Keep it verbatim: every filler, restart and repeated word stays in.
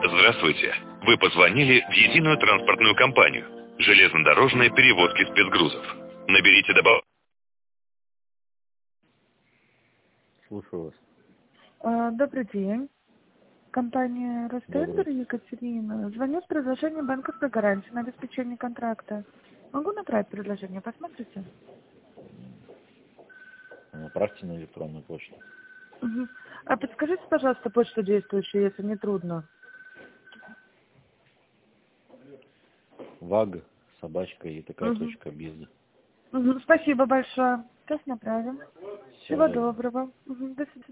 Здравствуйте. Вы позвонили в единую транспортную компанию. Железнодорожные перевозки спецгрузов. Наберите добав... Слушаю вас. А, Добрый день. Компания Ростендер, Добрый. Екатерина. Звоню с предложением банковской гарантии на обеспечение контракта. Могу направить предложение? Посмотрите. Направьте на электронную почту. Угу. А подскажите, пожалуйста, почту действующую, если не трудно. Ваг, собачка и такая Угу. точка бизнес. Угу. Спасибо большое. Сейчас направим. Всего Всего доброго. доброго. Угу. До свидания.